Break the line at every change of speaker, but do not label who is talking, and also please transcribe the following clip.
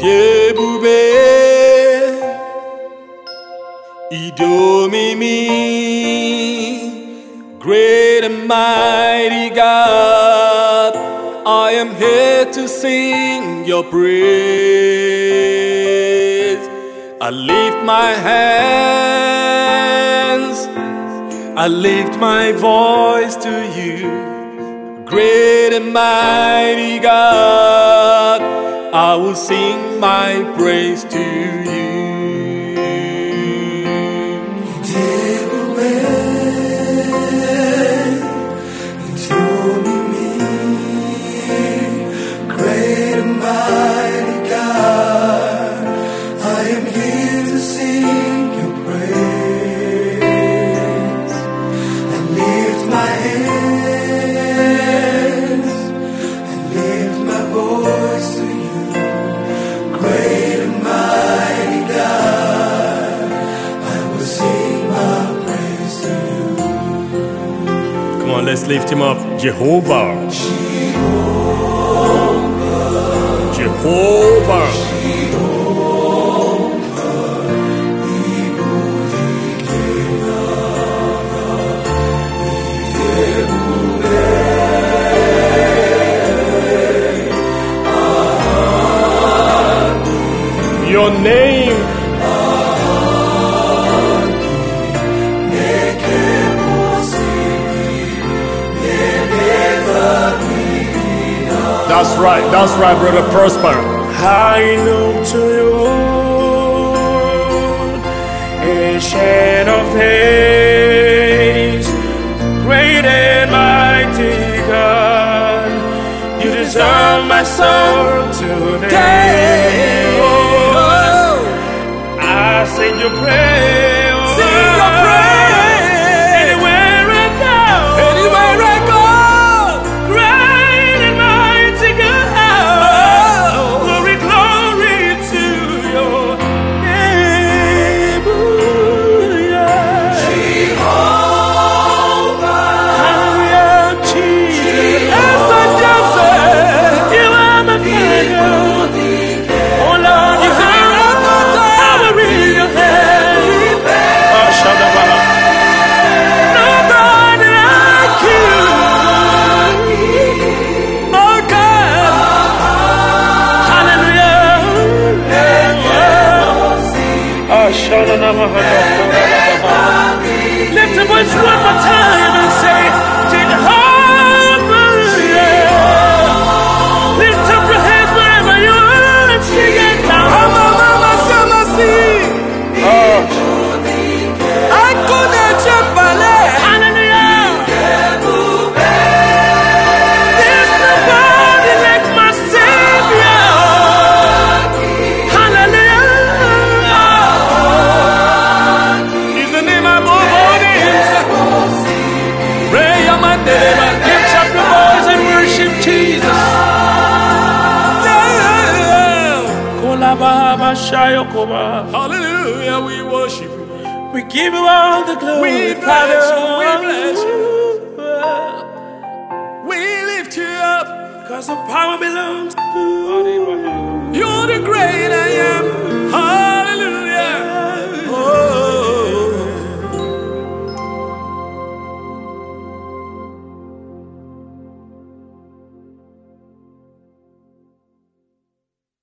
Yebube Idomimi, great and mighty God, I am here to sing your praise. I lift my hands, I lift my voice to you. Great and mighty God, I will sing my praise to you.
Great and mighty God, I am here to sing your praise. I lift my hands, I lift my voice to you. Great and mighty God, I will sing my praise to you.
Come on, let's lift him up. Jehovah. Jehovah. Your name. That's right, brother Prosper.
I look to you, ancient of days, great and mighty God, you deserve my soul today. Oh, I sing your praise. Lift your voice one more time and say, Jehovah. Lift up your hands wherever you are and sing it now. There's nobody like my Savior. Lift up your voice and worship Jesus.
Hallelujah, we worship you.
We give you all the glory.
We bless you, we bless you. We lift you up.
Because the power belongs to you.
You're the great I